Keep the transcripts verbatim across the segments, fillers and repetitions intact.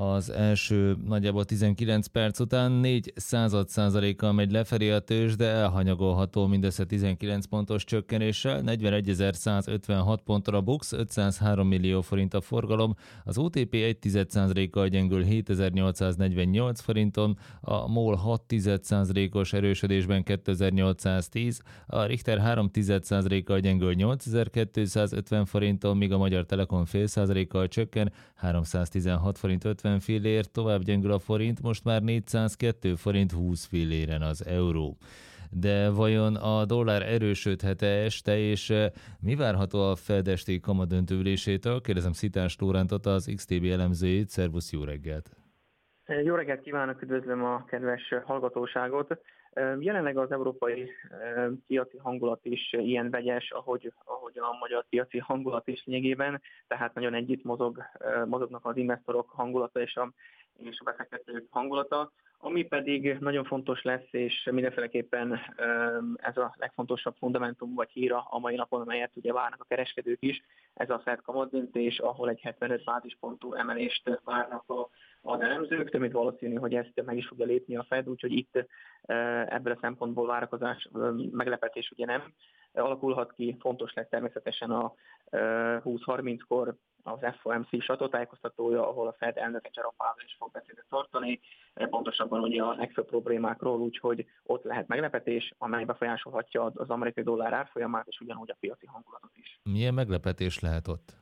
Az első nagyjából tizenkilenc perc után négy század százalékkal megy lefelé a tőzs, de elhanyagolható mindössze tizenkilenc pontos csökkenéssel, negyvenegy-száz-ötvenhat ponton a BUX, ötszázhárom millió forint a forgalom, az o té pé egy százalékkal gyengül hétezer-nyolcszáznegyvennyolc forinton, a MOL hat százalékos erősödésben kétezer-nyolcszáztíz, a Richter három százalékkal gyengül nyolcezer-kétszázötven forinton, míg a Magyar Telekom fél százalékkal csökken háromszáztizenhat forint ötven fillér, tovább gyengül a forint, most már négyszázkettő forint húsz filléren az euró. De vajon a dollár erősödhet-e este, és mi várható a Fed esti kamadöntő ülésétől? Kérdezem Szitás Lórántot, az iksz té bé elemzőjét. Szervusz, jó reggelt! Jó reggelt kívánok, üdvözlöm a kedves hallgatóságot! Jelenleg az európai piaci hangulat is ilyen vegyes, ahogy, ahogy a magyar piaci hangulat is lényegében, tehát nagyon együtt mozog, mozognak az investorok hangulata és a, és a befektetők hangulata, ami pedig nagyon fontos lesz, és mindenféleképpen ez a legfontosabb fundamentum vagy híra a mai napon, amelyet ugye várnak a kereskedők is, ez a Fed kamatdöntés, ahol egy hetvenöt bázispontú emelést várnak a az elemzők, több mint valószínű, hogy ezt meg is fogja lépni a Fed, úgyhogy itt ebből a szempontból várakozás, meglepetés ugye nem alakulhat ki. Fontos lesz természetesen a húsz harminckor az ef o em cé sajtótájékoztatója, ahol a Fed elnöke Jerome Powell is fog beszédet tartani, pontosabban ugye a legfőbb problémákról, úgyhogy ott lehet meglepetés, amely befolyásolhatja az amerikai dollár árfolyamát, és ugyanúgy a piaci hangulatot is. Milyen meglepetés lehet ott?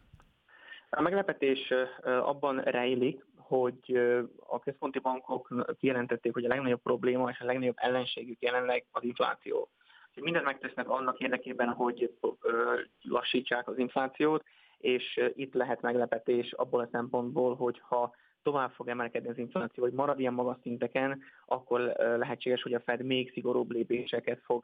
A meglepetés abban rejlik, hogy a központi bankok kijelentették, hogy a legnagyobb probléma és a legnagyobb ellenségük jelenleg az infláció. Mindent megtesznek annak érdekében, hogy lassítsák az inflációt, és itt lehet meglepetés abból a szempontból, hogy ha tovább fog emelkedni az infláció, hogy marad ilyen magas szinteken, akkor lehetséges, hogy a Fed még szigorúbb lépéseket fog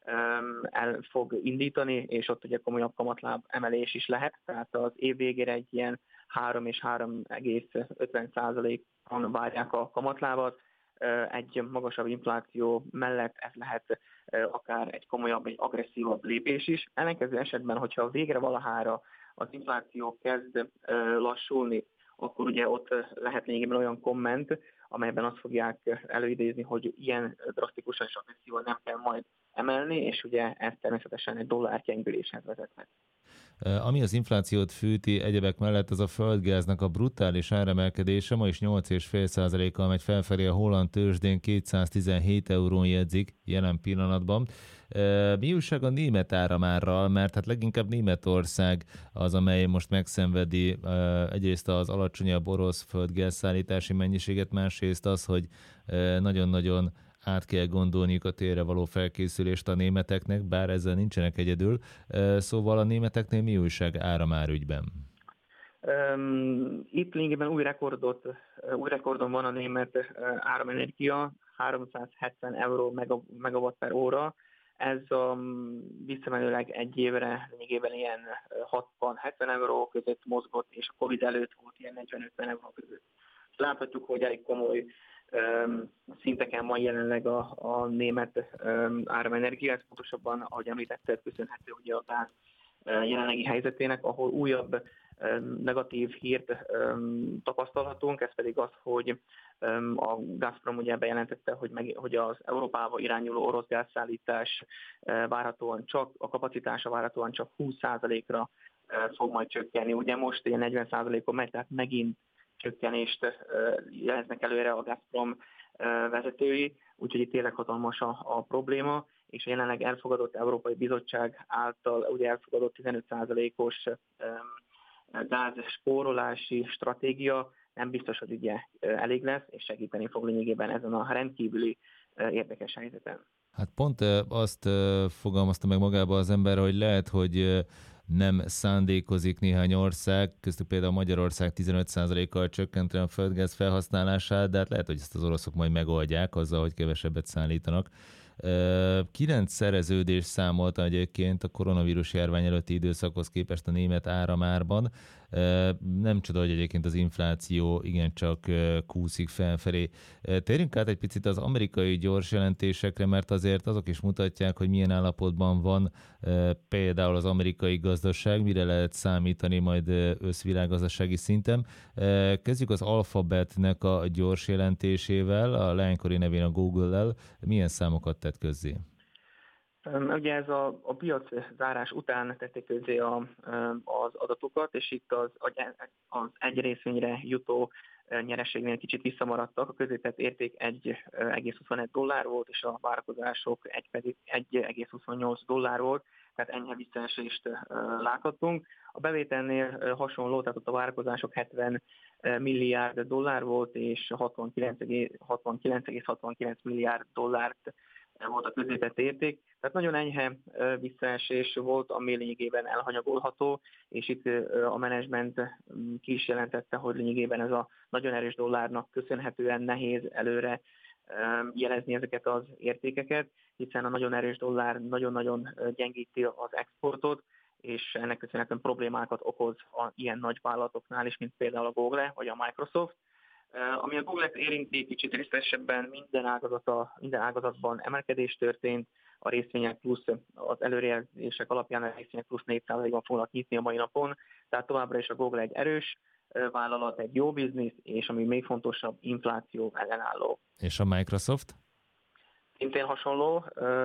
el fog indítani, és ott ugye komolyabb kamatláb emelés is lehet, tehát az év végére egy ilyen három és három egész ötven százalékon várják a kamatlábat. Egy magasabb infláció mellett ez lehet akár egy komolyabb, egy agresszívabb lépés is. Ellenkező esetben, hogyha végre valahára az infláció kezd lassulni, akkor ugye ott lehet lényegében olyan komment, amelyben azt fogják előidézni, hogy ilyen drasztikusan és agresszívan nem kell majd emelni, és ugye ez természetesen egy dollár gyengüléshez vezethet. Ami az inflációt fűti egyebek mellett, az a földgáznak a brutális áremelkedése, ma is nyolc egész öt százalékkal megy felfelé, a holland tőzsdén kétszáztizenhét eurón jegyzik jelen pillanatban. Mi újság a német áramárral, mert hát leginkább Németország az, amely most megszenvedi egyrészt az alacsonyabb orosz földgázszállítási mennyiséget, másrészt az, hogy nagyon-nagyon át kell gondolniuk a térre való felkészülést a németeknek, bár ezzel nincsenek egyedül. Szóval a németeknél mi újság áramárügyben? Itt lényegében új rekordot, új rekordon van a német áramenergia, háromszázhetven euró megawatt per óra. Ez um, visszamenőleg egy évre lényegében ilyen hatvan-hetven euró között mozgott, és a Covid előtt volt ilyen negyven-ötven euró között. Láthatjuk, hogy elég komoly um, szinteken van jelenleg a, a német um, áramenergia, ez pontosabban, ahogy említetted, köszönhető ugye a gáz uh, jelenlegi helyzetének, ahol újabb um, negatív hírt um, tapasztalhatunk, ez pedig az, hogy a Gazprom ugye bejelentette, hogy, meg, hogy az Európába irányuló orosz gázszállítás várhatóan csak, a kapacitása várhatóan csak húsz százalékra fog majd csökkenni. Ugye most ilyen negyven százalékon megy, tehát megint csökkenést jeleznek előre a Gazprom vezetői, úgyhogy itt tényleg hatalmas a, a probléma, és a jelenleg elfogadott Európai Bizottság által ugye elfogadott tizenöt százalékos gázspórolási stratégia nem biztos, hogy ugye elég lesz, és segíteni fog lényegében ezen a rendkívüli érdekes helyzeten. Hát pont azt fogalmazta meg magába az ember, hogy lehet, hogy nem szándékozik néhány ország, köztük például Magyarország tizenöt százalékkal csökkenteni a földgáz felhasználását, de hát lehet, hogy ezt az oroszok majd megoldják azzal, hogy kevesebbet szállítanak. Kilenc szereződés számolta egyébként a koronavírus járvány előtti időszakhoz képest a német áramárban. Nem csoda, hogy egyébként az infláció igencsak kúszik felfelé. Térjünk át egy picit az amerikai gyors jelentésekre, mert azért azok is mutatják, hogy milyen állapotban van például az amerikai gazdaság, mire lehet számítani majd összvilággazdasági szinten. Kezdjük az Alphabetnek a gyors jelentésével, a leánykori nevén a Google-lel. Milyen számokat tett közzé? Ugye ez a, a piac zárás után tették közzé a, az adatokat, és itt az, az egy részvényre jutó nyereségnél kicsit visszamaradtak. A közétett érték egy egész huszonegy dollár volt, és a várakozások egy egész huszonnyolc dollár volt, tehát enyhe visszaesést láthattunk. A bevételnél hasonló, tehát ott a várakozások hetven milliárd dollár volt, és hatvankilenc egész hatvankilenc milliárd dollárt volt a középett érték. Tehát nagyon enyhe visszaesés volt, ami lényegében elhanyagolható, és itt a menedzsment ki is jelentette, hogy lényegében ez a nagyon erős dollárnak köszönhetően nehéz előre jelezni ezeket az értékeket, hiszen a nagyon erős dollár nagyon-nagyon gyengíti az exportot, és ennek köszönhetően problémákat okoz a ilyen nagy vállalatoknál is, mint például a Google vagy a Microsoft. Ami a Google-et érinti, kicsit részletesebben minden, ágazata, minden ágazatban emelkedés történt, a részvények plusz, az előrejelzések alapján a részvények plusz négy százalékban fognak nyitni a mai napon, tehát továbbra is a Google egy erős vállalat, egy jó biznisz, és ami még fontosabb, infláció ellenálló. És a Microsoft? Szintén hasonló,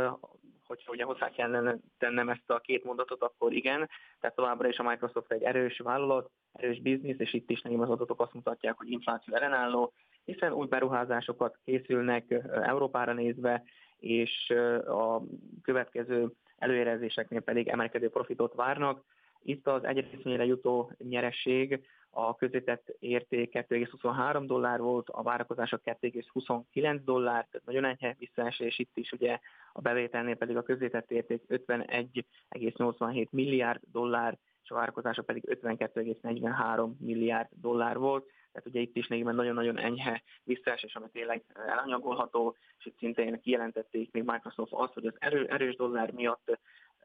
hogyha ugye hozzá kellene tennem ezt a két mondatot, akkor igen, tehát továbbra is a Microsoft egy erős vállalat, erős biznisz, és itt is nekem az adatok azt mutatják, hogy infláció ellenálló, hiszen új beruházásokat készülnek Európára nézve, és a következő előjelzéseknél pedig emelkedő profitot várnak. Itt az egy részvényre jutó nyeresség, a közétett érték kettő egész huszonhárom dollár volt, a várakozások kettő egész huszonkilenc dollár, tehát nagyon enyhe visszaesés, itt is ugye a bevételnél pedig a közétett érték ötvenegy egész nyolcvanhét milliárd dollár, és a várakozások pedig ötvenkettő egész negyvenhárom milliárd dollár volt. Tehát ugye itt is nagyon-nagyon enyhe visszaesés, ami tényleg elanyagolható, és itt szintén kijelentették még Microsoft azt, hogy az erő, erős dollár miatt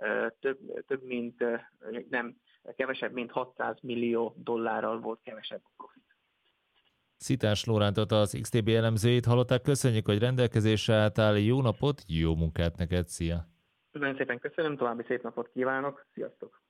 több, több mint, nem, kevesebb, mint hatszáz millió dollárral volt kevesebb profit. Szitás Lórántot, az iksz té bé elemzőjét hallották. Köszönjük, hogy rendelkezésre álltál. Jó napot, jó munkát neked, szia! Nagyon szépen köszönöm, további szép napot kívánok, sziasztok!